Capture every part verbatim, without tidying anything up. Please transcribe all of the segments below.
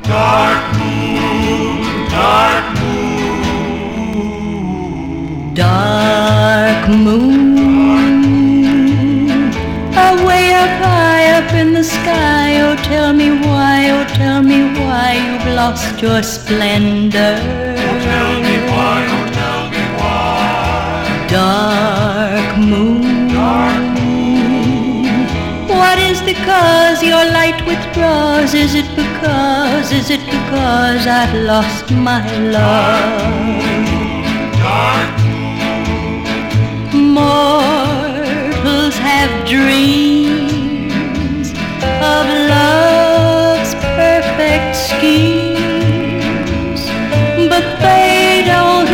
Dark moon, dark moon. Dark moon, away up high up in the sky. Oh, tell me why, oh, tell me why you've lost your splendor. Oh, tell me why, oh, tell me why. Dark moon, dark moon. What is the cause your light withdraws? Is it because, is it because I've lost my love? Dark Mortals have dreams of love's perfect schemes, but they don't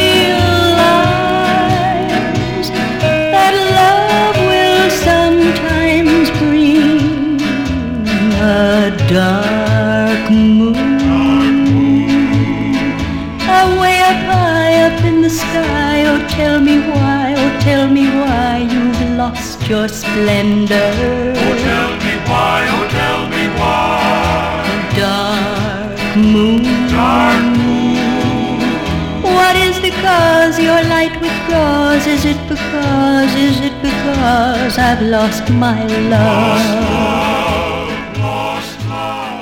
realize that love will sometimes bring a dark moon. Away up high up in the sky. Oh, tell me why, oh, tell me why you've lost your splendor. Oh, tell me why, oh, tell me why. Dark moon, dark moon. What is the cause your light withdraws? Is it because, is it because I've lost my love? Lost love, lost love.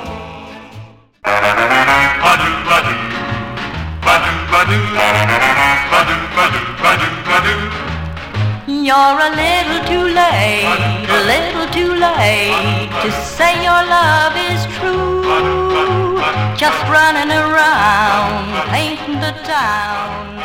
Ba-do, ba-do, ba-do, ba-do, ba-do, ba-do, ba-do, ba-do. You're a little too late, a little too late to say your love is true. Just running around, painting the town.